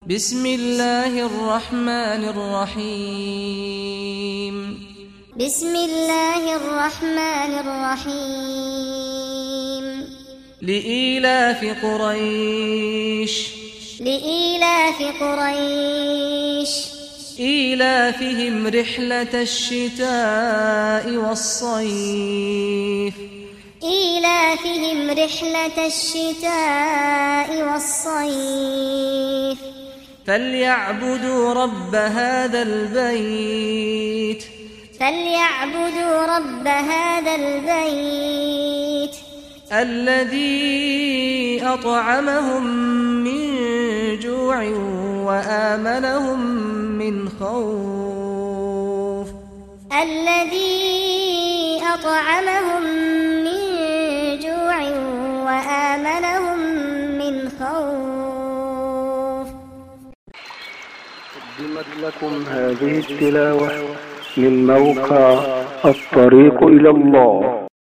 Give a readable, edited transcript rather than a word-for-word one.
بسم الله الرحمن الرحيم بسم الله الرحمن الرحيم لإيلاف قريش إيلافهم رحلة الشتاء والصيف فليعبدوا رب هذا البيت الذي أطعمهم من جوع وآمنهم من خوف. قدمت لكم هذه التلاوة من موقع الطريق إلى الله.